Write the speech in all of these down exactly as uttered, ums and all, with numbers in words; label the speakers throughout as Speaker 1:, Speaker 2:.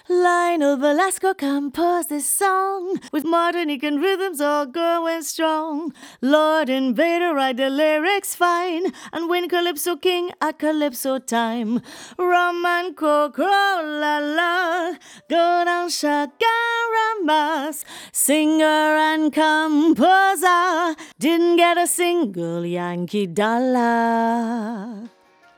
Speaker 1: Lionel Velasco composed this song with Martinican rhythms all going strong. Lord Invader write the lyrics fine and win Calypso King at Calypso time. Rum and cocoa, la la, go down Shakaramas. Singer and composer didn't get a single Yankee dollar.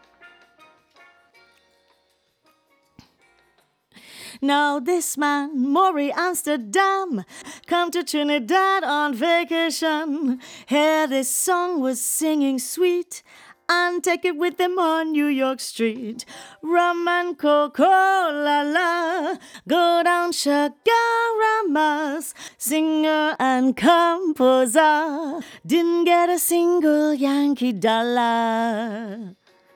Speaker 1: Now this man, Maury Amsterdam, come to Trinidad on vacation. Hear this song was singing sweet and take it with them on New York Street. Rum and cocoa, la la, go down Shakaramas. Singer and composer didn't get a single Yankee dollar.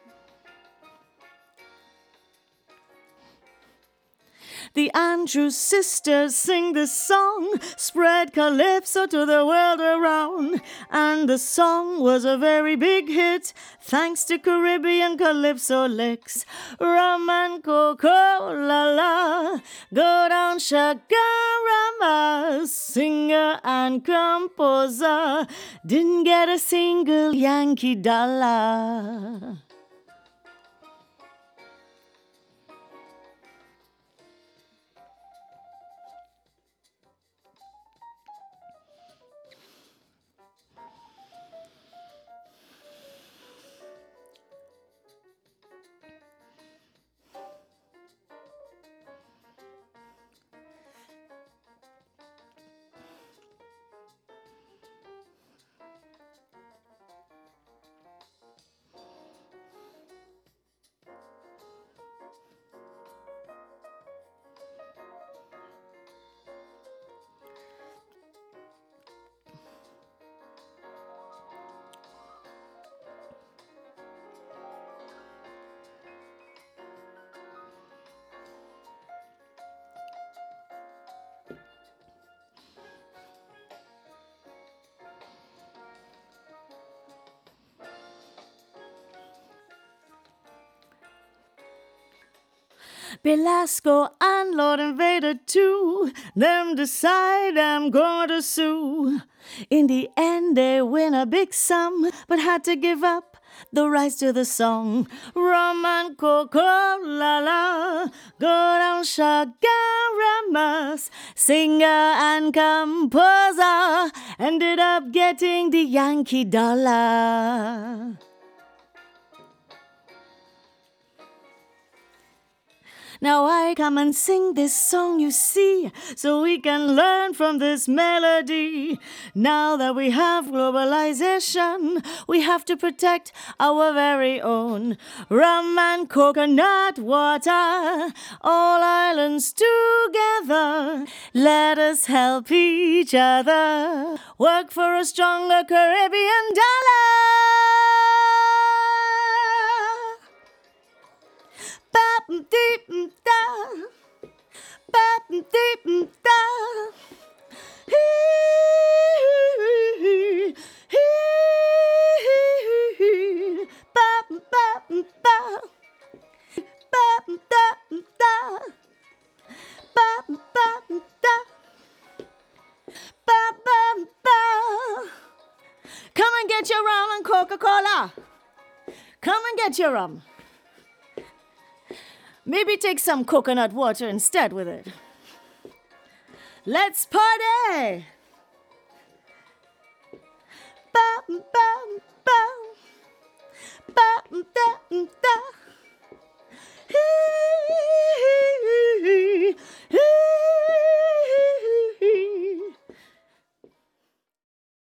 Speaker 1: The Andrews sisters sing this song, spread Calypso to the world around. And the song was a very big hit, thanks to Caribbean Calypso licks. Rum and cocoa, la la, go down Shakaramas. Singer and composer didn't get a single Yankee dollar. Belasco and Lord Invader too, them decide I'm going to sue. In the end they win a big sum, but had to give up the rights to the song. Rum and cocoa, la la, go down Shakaramas. Singer and composer ended up getting the Yankee dollar. Now I come and sing this song, you see, so we can learn from this melody. Now that we have globalization, we have to protect our very own. Rum and coconut water, all islands together. Let us help each other, work for a stronger Caribbean dollar. Bap deep da, bap deep da, hee hee, bap bap ba, bap da da, bap bap da, bap bap ba. Come and get your rum and Coca-Cola. Come and get your rum. Maybe take some coconut water instead with it. Let's party! Ba ba ba ba da da.